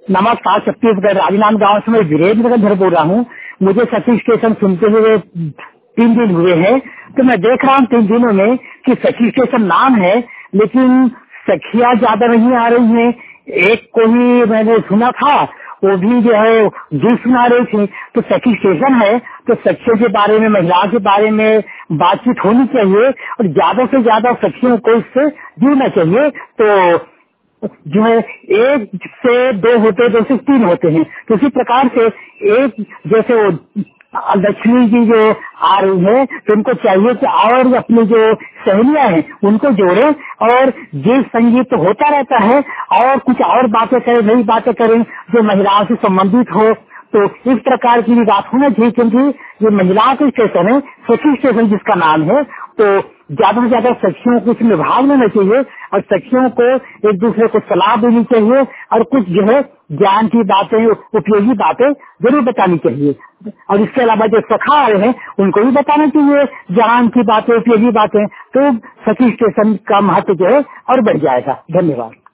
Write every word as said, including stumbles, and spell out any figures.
नमस्कार, छत्तीसगढ़ राजनांद गांव से मैं वीरेंद्र घर बोल रहा हूँ। मुझे सखी स्टेशन सुनते हुए तीन दिन हुए हैं, तो मैं देख रहा हूँ तीन दिनों में कि सखी स्टेशन नाम है, लेकिन सखियाँ ज्यादा नहीं आ रही हैं। एक को ही मैंने सुना था, वो भी जो है गीत सुना रही थी। तो सखी स्टेशन है तो सखियों के बारे में, महिलाओं के बारे में बातचीत होनी चाहिए और ज्यादा से ज्यादा सखियों को इससे जुड़ना चाहिए। तो जो है एक से दो होते, दो से तीन होते हैं। तो इसी प्रकार से एक जैसे वो लक्ष्मी जी जो आ रही है, तो उनको चाहिए कि और अपनी जो सहेलियां हैं उनको जोड़े और गीत संगीत तो होता रहता है और कुछ और बातें करें, नई बातें करें जो महिलाओं से संबंधित हो। तो इस प्रकार की भी बात होना चाहिए, क्योंकि ये महिलाओं के स्टेशन है, सखी स्टेशन जिसका नाम है। तो ज्यादा से ज्यादा सखियों को इसमें भाग लेना चाहिए और सखियों को एक दूसरे को सलाह देनी चाहिए और कुछ जो है ज्ञान की बातें, उपयोगी बातें जरूर बतानी चाहिए। और इसके अलावा जो सखा आए हैं उनको भी बताना चाहिए ज्ञान की बातें, उपयोगी बातें। तो सखी स्टेशन का महत्व जो है और बढ़ जाएगा। धन्यवाद।